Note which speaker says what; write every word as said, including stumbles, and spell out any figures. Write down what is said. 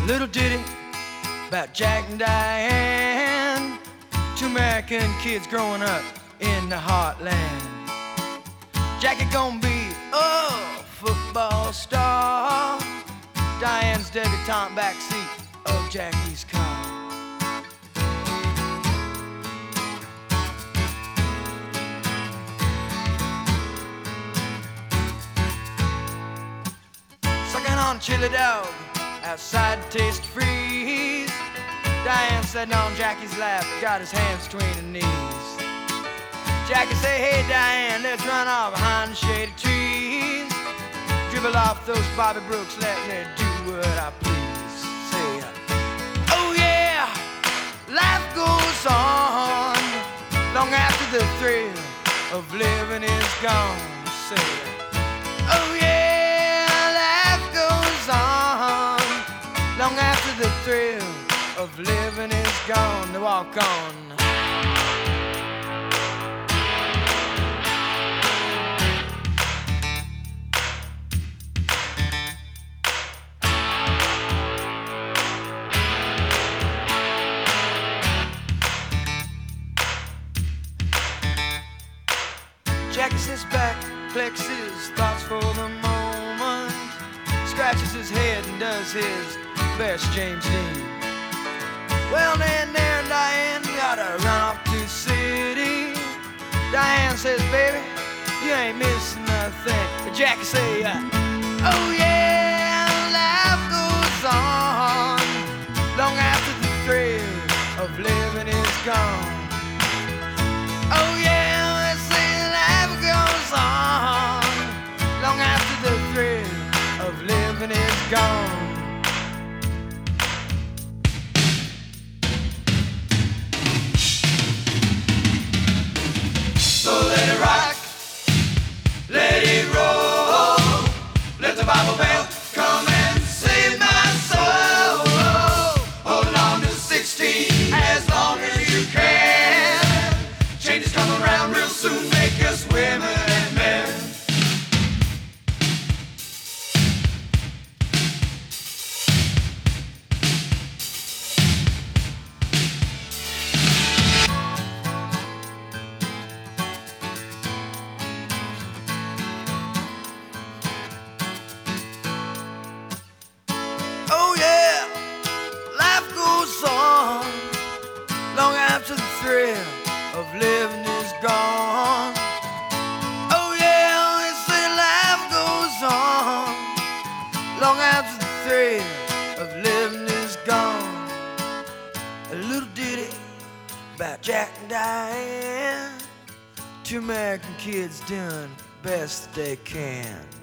Speaker 1: Little ditty about Jack and Diane, two American kids growing up in the heartland. Jackie gonna be a football star, Diane's debutante backseat of Jackie's car. Sucking on chili dog outside Taste Freeze, Diane sitting on Jackie's lap, got his hands between her knees. Jackie say, hey Diane, let's run off behind the shady trees, dribble off those Bobby Brooks, let me do what I please. Say, oh yeah, life goes on long after the thrill of living is gone. Say, oh yeah, life goes on long after the thrill of living is gone. To walk on. Jackie sits back, collects his thoughts for the moment, scratches his head and does his best James Dean. Well, then there and Diane gotta run off to the city. Diane says, baby, you ain't missing nothing. But Jackie say, uh, oh yeah, life goes on long after the thrill of living is gone. Oh yeah, they say life goes on long after the thrill of living is gone. So let it rock, let it roll, let the Bible Belt come and save my soul. Holding on to sixteen as long as you can. Change is coming around real soon, make us women and men. Oh yeah, life goes on long after the thrill of living is gone. Oh yeah, they say life goes on long after the thrill of living is gone. A little ditty about Jack and Diane, two American kids doing best they can.